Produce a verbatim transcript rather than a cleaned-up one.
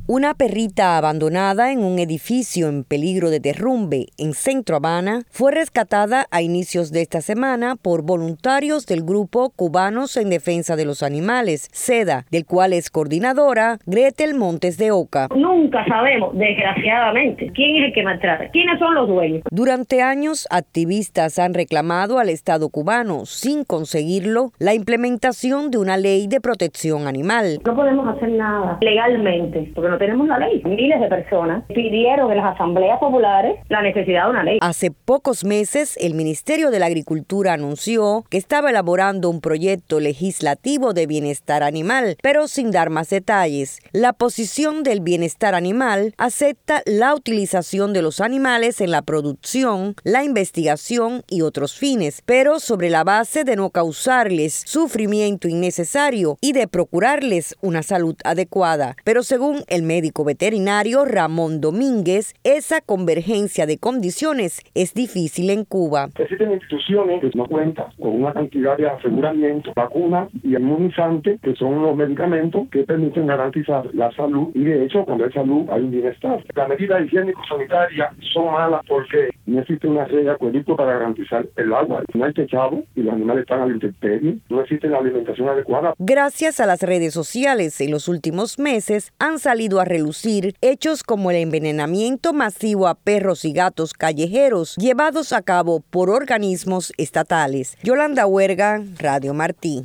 Una perrita abandonada en un edificio en peligro de derrumbe en Centro Habana fue rescatada a inicios de esta semana por voluntarios del grupo Cubanos en Defensa de los Animales, SEDA, del cual es coordinadora Gretel Montes de Oca. Nunca sabemos, desgraciadamente, quién es el que maltrata, quiénes son los dueños. Durante años, activistas han reclamado al Estado cubano, sin conseguirlo, la implementación de una ley de protección animal. No podemos hacer nada legalmente, porque no tenemos la ley. Miles de personas pidieron en las asambleas populares la necesidad de una ley. Hace pocos meses, el Ministerio de la Agricultura anunció que estaba elaborando un proyecto legislativo de bienestar animal, pero sin dar más detalles. La posición del bienestar animal acepta la utilización de los animales en la producción, la investigación y otros fines, pero sobre la base de no causarles sufrimiento innecesario y de procurarles una salud adecuada. Pero según el médico veterinario Ramón Domínguez, esa convergencia de condiciones es difícil en Cuba. Existen instituciones que no cuentan con una cantidad de aseguramiento, vacunas y inmunizantes, que son los medicamentos que permiten garantizar la salud, y de hecho cuando hay salud hay un bienestar. Las medidas higiénico-sanitarias son malas porque no existe una red de acueducto para garantizar el agua. No hay techado y los animales están a la intemperie. No existe la alimentación adecuada. Gracias a las redes sociales, en los últimos meses han salido a relucir hechos como el envenenamiento masivo a perros y gatos callejeros llevados a cabo por organismos estatales. Yolanda Huerga, Radio Martí.